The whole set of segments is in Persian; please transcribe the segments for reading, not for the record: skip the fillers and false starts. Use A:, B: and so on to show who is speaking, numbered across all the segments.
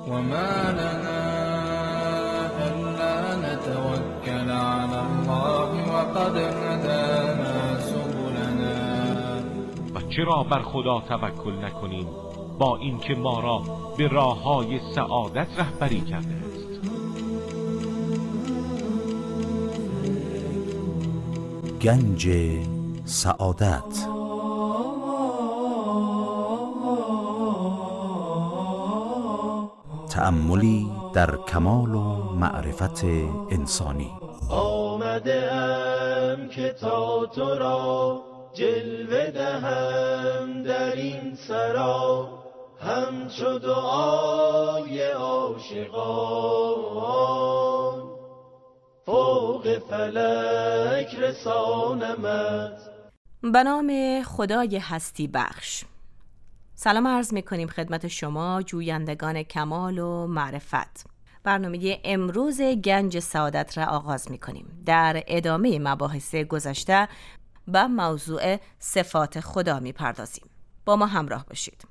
A: وما لنا ألا نتوكل على الله وقد هدانا سبلنا.
B: و چرا بر خدا توکل نکنیم با اینکه ما را به راه‌های سعادت رهبری کرده است.
C: گنج سعادت. تأملی در کمال و معرفت انسانی.
D: آمده ام که تا تو را جلوه دهم در این سرا، همچو دعای عاشقان فوق فلک رسانمت.
E: به نام خدای هستی بخش. سلام عرض می‌کنیم خدمت شما جویندگان کمال و معرفت. برنامه امروز گنج سعادت را آغاز می‌کنیم. در ادامه مباحث گذشته به موضوع صفات خدا می‌پردازیم. با ما همراه باشید.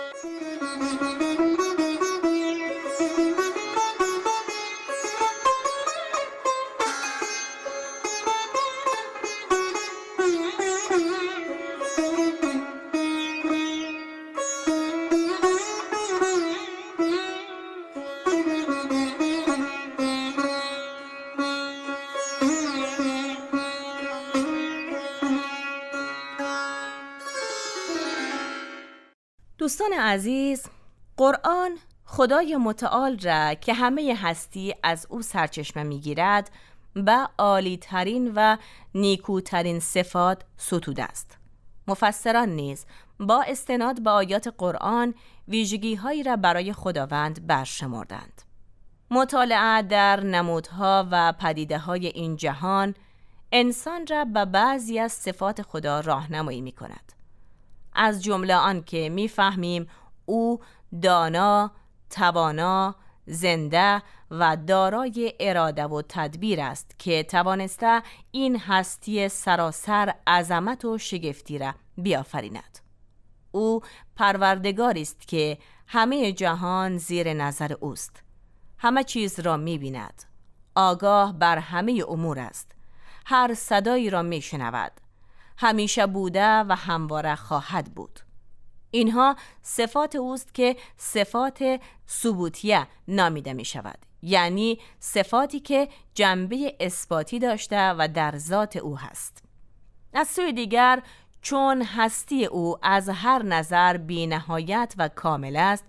E: دوستان عزیز، قرآن خدای متعال را که همه هستی از او سرچشمه میگیرد به عالی ترین و نیکوترین صفات ستوده است. مفسران نیز با استناد به آیات قرآن ویژگی هایی را برای خداوند برشمردند. مطالعه در نمودها و پدیده های این جهان انسان را به بعضی از صفات خدا راهنمایی می کند. از جمله آن که می‌فهمیم او دانا، توانا، زنده و دارای اراده و تدبیر است که توانسته این هستی سراسر عظمت و شگفتی را بیافریند. او پروردگاری است که همه جهان زیر نظر اوست. همه چیز را می‌بیند. آگاه بر همه امور است. هر صدایی را می‌شنود. همیشه بوده و همواره خواهد بود. اینها صفات اوست که صفات ثبوتیه نامیده می شود، یعنی صفاتی که جنبه اثباتی داشته و در ذات او هست. از سوی دیگر چون هستی او از هر نظر بی نهایت و کامل است،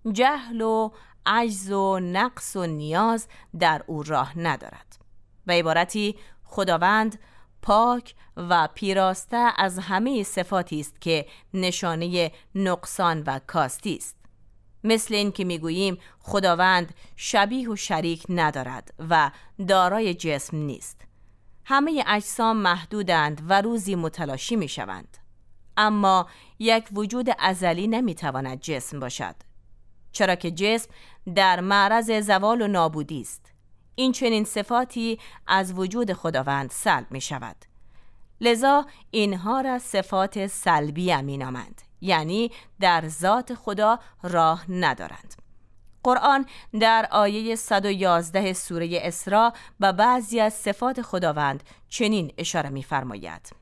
E: جهل و عجز و نقص و نیاز در او راه ندارد. به عبارتی خداوند پاک و پیراسته از همه صفاتی است که نشانه نقصان و کاستی است. مثل این که میگوییم خداوند شبیه و شریک ندارد و دارای جسم نیست. همه اجسام محدودند و روزی متلاشی میشوند. اما یک وجود ازلی نمیتواند جسم باشد، چرا که جسم در معرض زوال و نابودی است. این چنین صفاتی از وجود خداوند سلب می شود. لذا اینها را صفات سلبی می نامند، یعنی در ذات خدا راه ندارند. قرآن در آیه 111 سوره اسراء به بعضی از صفات خداوند چنین اشاره می فرماید: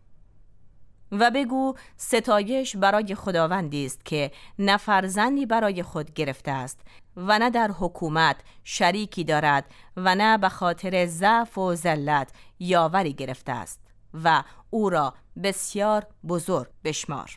E: و بگو ستایش برای خداوندی است که نه فرزندی برای خود گرفته است و نه در حکومت شریکی دارد و نه به خاطر ضعف و ذلت یاوری گرفته است و او را بسیار بزرگ بشمار.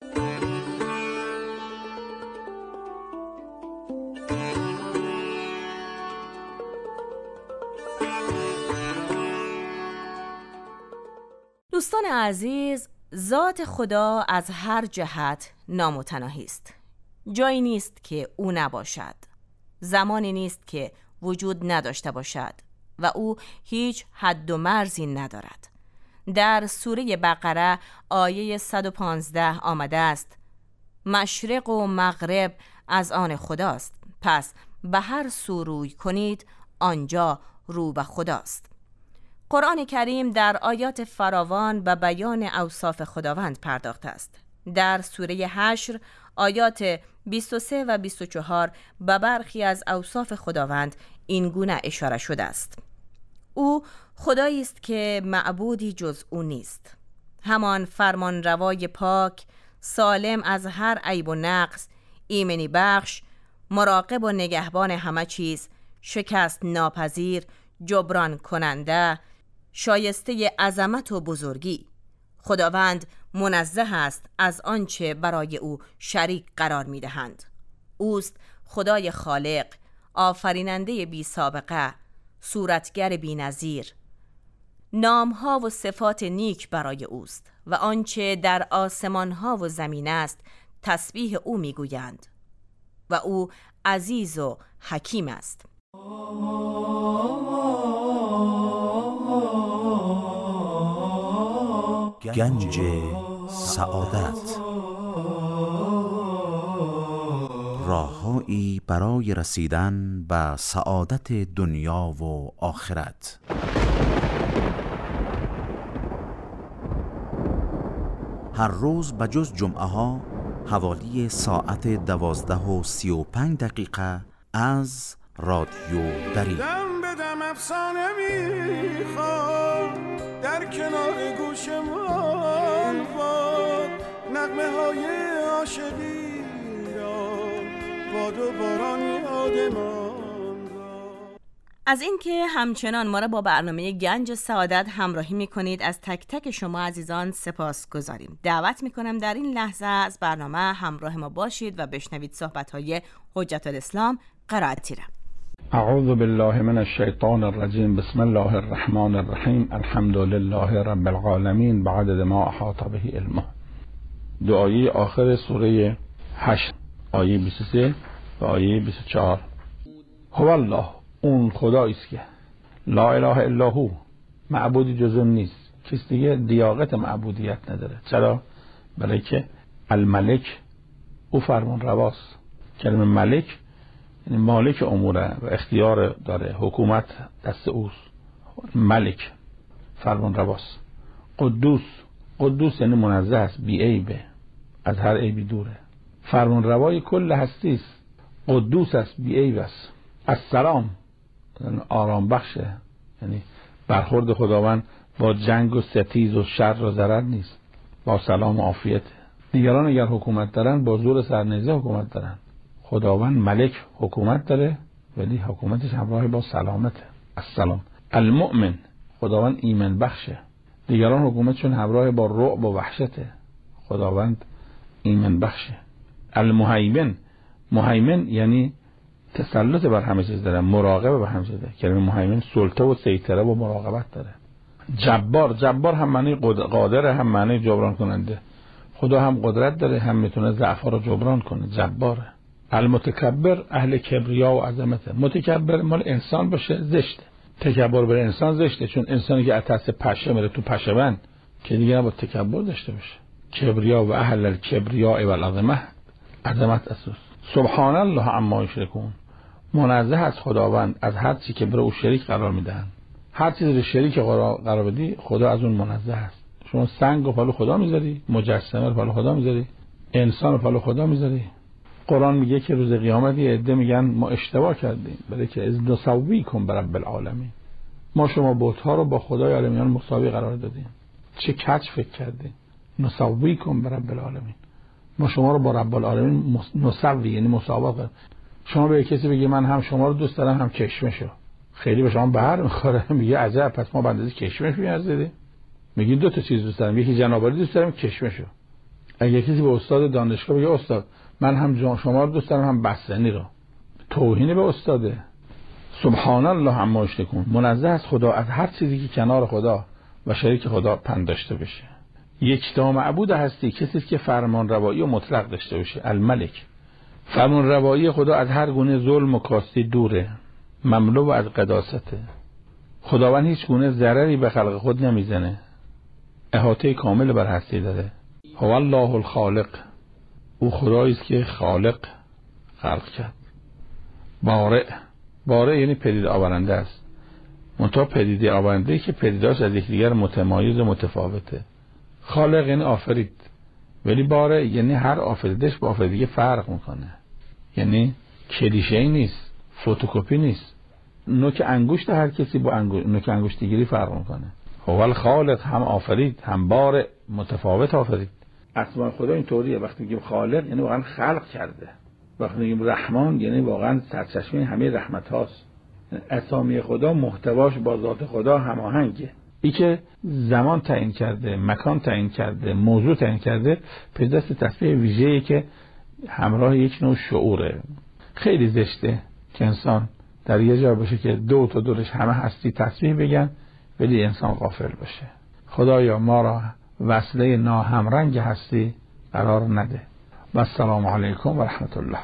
E: دوستان عزیز، ذات خدا از هر جهت نامتناهی است. جایی نیست که او نباشد، زمانی نیست که وجود نداشته باشد و او هیچ حد و مرزی ندارد. در سوره بقره آیه 115 آمده است: مشرق و مغرب از آن خداست، پس به هر سو روی کنید آنجا رو به خداست. قرآن کریم در آیات فراوان به بیان اوصاف خداوند پرداخته است. در سوره حشر آیات 23 و 24 به برخی از اوصاف خداوند این گونه اشاره شده است. او خدایی است که معبودی جز او نیست، همان فرمان روای پاک، سالم از هر عیب و نقص، ایمنی بخش، مراقب و نگهبان همه چیز، شکست ناپذیر، جبران کننده، شایسته عظمت و بزرگی. خداوند منزه است از آنچه برای او شریک قرار می‌دهند. اوست خدای خالق، آفریننده بی سابقه، صورتگر بی نظیر. نامها و صفات نیک برای اوست و آنچه در آسمانها و زمین است تسبیح او میگویند و او عزیز و حکیم است.
C: گنج سعادت، راههایی برای رسیدن به سعادت دنیا و آخرت. هر روز بجز جمعه ها حوالی ساعت 12:35 از رادیو دری.
F: دم به دم افسانه میخوام در کنار گوشمان باد، نغمه های عاشقی را باد و باران یادمان.
E: از اینکه همچنان ما را با برنامه گنج سعادت همراهی می‌کنید از تک تک شما عزیزان سپاس گذاریم. دعوت می‌کنم در این لحظه از برنامه همراه ما باشید و بشنوید صحبت‌های حجت الاسلام قرائتی را.
G: اعوذ بالله من الشیطان الرجیم. بسم الله الرحمن الرحیم. الحمد لله رب العالمین بعدد ما احاط به علمه. دعای آخر سوره 8 آیه 23 و آیه 24. هو الله، اون خدایی است که لا اله الا هو، معبودی جز اون نیست، کسی دیگه لیاقت معبودیت نداره. چرا؟ برای که الملک، او فرمان رواست. کلمه ملک یعنی مالک اموره و اختیار داره، حکومت دست اوست. ملک فرمان رواست. قدوس، قدوس یعنی منزه است، بی عیبه، از هر عیبی دوره، فرمان روای کل هستی است، قدوس است، بی عیب است. السلام آرام بخشه، یعنی برخورد خداوند با جنگ و ستیز و شر و ضرر نیست، با سلام و عافیت. دیگران اگر حکومت دارن با زور سرنیزه حکومت دارن، خداوند ملک حکومت داره ولی حکومتش همراه با سلامته. السلام. المؤمن، خداوند ایمن بخشه، دیگران حکومتشون همراه با رعب و وحشته، خداوند ایمن بخشه. المهیمن، مهیمن یعنی تسلط بر همه چیز داره، مراقبه بر همه چیز داره. کلمه مهیمن سلطه و سیطره و مراقبت داره. جبار، جبار هم معنی قادره، هم معنی جبران کننده. خدا هم قدرت داره، هم میتونه ضعفا رو جبران کنه، جباره. المتکبر، اهل کبریا و عظمته. متکبر مال انسان باشه زشته، تکبر بر انسان زشته، چون انسانی که اتس پشه میره تو پشه‌بند که دیگه با تکبر داشته باشه. کبریا و اهل الکبریا و العظمه، عظمت اساس. سبحان الله عما یشرکون، منزه از خداوند از هر چی که برای او شریک قرار میدن. هر چیزی رو شریک قرار بدی خدا از اون منزه است. شما سنگ رو پالو خدا میذاری، مجسمه رو پالو خدا میذاری، انسان رو پالو خدا میذاری. قرآن میگه که روز قیامت یه عده میگن ما اشتباه کردیم، برای که از نسویکم برب العالمین، ما شما بت‌ها رو با خدای عالمیان مساوی قرار دادیم. چه کج فکر کردیم. نسویکم برب العالمین، ما شما رو با رب العالمین نسوی یعنی مساوا کردیم. شما به کسی بگی من هم شما رو دوست دارم هم کشمشو، خیلی به شما بر میخوره، میگه عجب پس ما بندازی کشمش میارزیدیم. میگی دو تا چیز دوست دارم، یکی جنابالی دوست دارم، کشمشو. اگه کسی به استاد دانشگاه بگه استاد من هم شما رو دوست دارم هم بستنی رو، توهین به استاده. سبحان الله عما یشرکون، منزه از خدا از هر چیزی که کنار خدا و شریک خدا پنداشته بشه. یکتا معبود هستی کسی که فرمان روایی و مطلق داشته باشه. الملک، فرمان روایی خدا از هر گونه ظلم و کاستی دوره، مملو از قداسته. خداوند هیچ گونه ضرری به خلق خود نمیزنه، احاطه کامل بر هستی داره. هو الله الخالق، او خدایی است که خالق خلق کرد. بارئ، بارئ یعنی پدید آورنده است، منتها پدید آورنده که پدیداش از یکدیگر متمایز و متفاوته. خالق یعنی آفرید، ولی باره یعنی هر آفریدش با آفریدگی فرق میکنه، یعنی کلیشه‌ای نیست، فتوکپی نیست. نوک انگشت هر کسی با نوک انگشت دیگری فرق میکنه. هو خالق هم آفرید، هم بار متفاوت آفرید. اسماء خدا اینطوریه، وقتی میگیم خالق یعنی واقعا خلق کرده، وقتی میگیم رحمان یعنی واقعا سرچشمه همه رحمت هاست. اسامی خدا محتواش با ذات خدا هماهنگه. این که زمان تعیین کرده، مکان تعیین کرده، موضوع تعیین کرده، پیداست تسبیح ویژه‌ای که همراه یک نوع شعوره. خیلی زشته که انسان در یه جا باشه که دو تا دورش همه هستی تسبیح بگن ولی انسان غافل باشه. خدایا ما را وصله ناهمرنگ هستی قرار نده. و السلام علیکم و رحمت الله.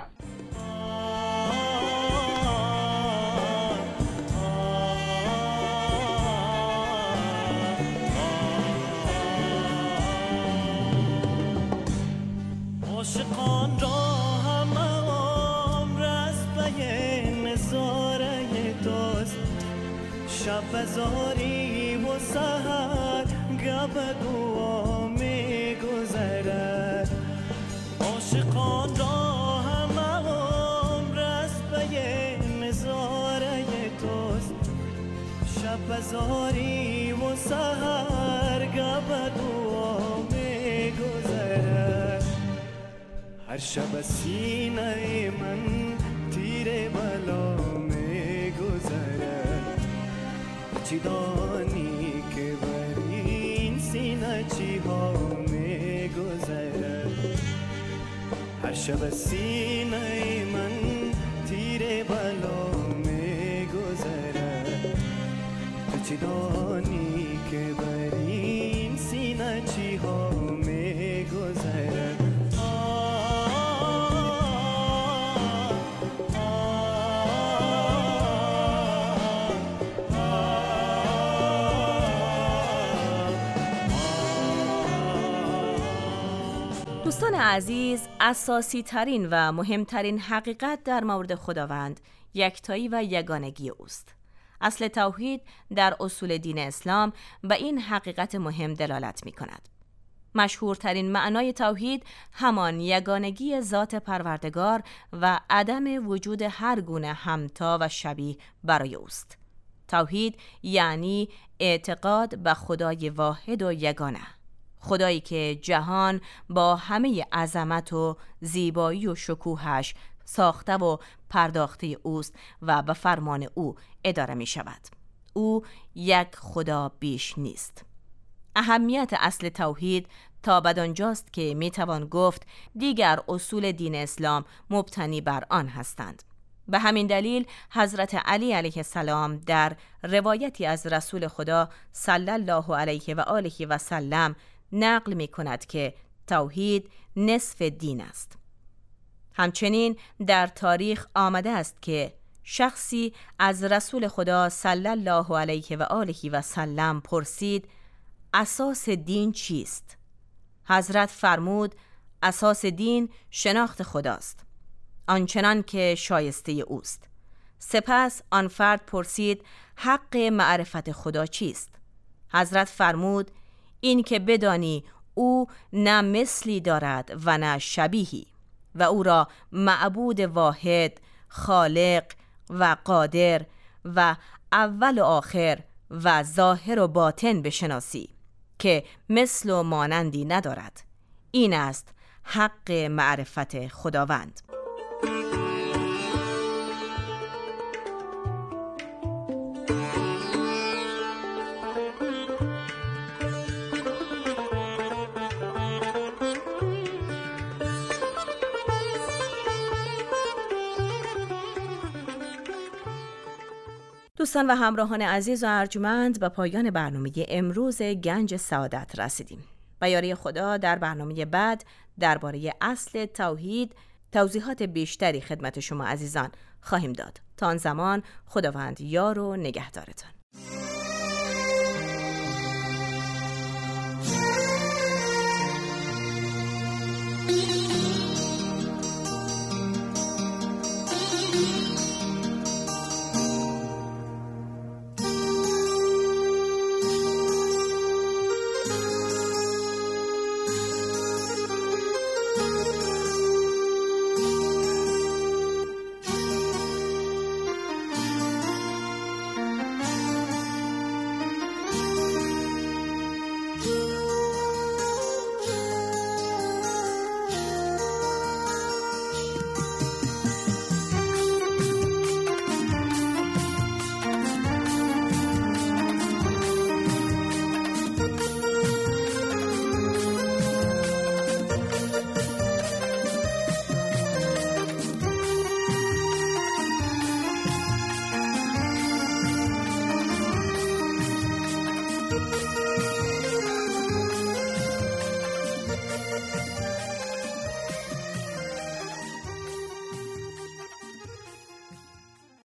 D: عاشقان را همه عمر از پی نظاره دوست، شب بزاری و سحر گب دعا می گذرد. عاشقان را همه عمر از پی نظاره دوست، شب بزاری و سحر گب دعا می گذرد. هر شب سینه من تیر بلا می گذرد. چی دانی که بر این سینه چی ها می گذرد. هر شب سینه من تیر بلا می گذرد. چی دانی که بر این سینه چی ها می گذرد.
E: دوستان عزیز، اساسی ترین و مهمترین حقیقت در مورد خداوند یکتایی و یگانگی اوست. اصل توحید در اصول دین اسلام به این حقیقت مهم دلالت می کند. مشهورترین معنای توحید همان یگانگی ذات پروردگار و عدم وجود هر گونه همتا و شبیه برای اوست. توحید یعنی اعتقاد به خدای واحد و یگانه، خدایی که جهان با همه عظمت و زیبایی و شکوهش ساخته و پرداخته اوست و به فرمان او اداره می شود. او یک خدا بیش نیست. اهمیت اصل توحید تا بدانجاست که می توان گفت دیگر اصول دین اسلام مبتنی بر آن هستند. به همین دلیل حضرت علی علیه السلام در روایتی از رسول خدا صلی الله علیه و آله و سلم نقل می کند که توحید نصف دین است. همچنین در تاریخ آمده است که شخصی از رسول خدا صلی الله علیه و آله و سلم پرسید اساس دین چیست؟ حضرت فرمود اساس دین شناخت خداست، آنچنان که شایسته اوست. سپس آن فرد پرسید حق معرفت خدا چیست؟ حضرت فرمود این که بدانی او نه مثلی دارد و نه شبیهی و او را معبود واحد، خالق و قادر و اول و آخر و ظاهر و باطن بشناسی که مثل و مانندی ندارد. این است حق معرفت خداوند. دوستان و همراهان عزیز و ارجمند، به پایان برنامه امروز گنج سعادت رسیدیم. به یاری خدا در برنامه بعد درباره اصل توحید توضیحات بیشتری خدمت شما عزیزان خواهیم داد. تا آن زمان خداوند یار و نگهدارتان.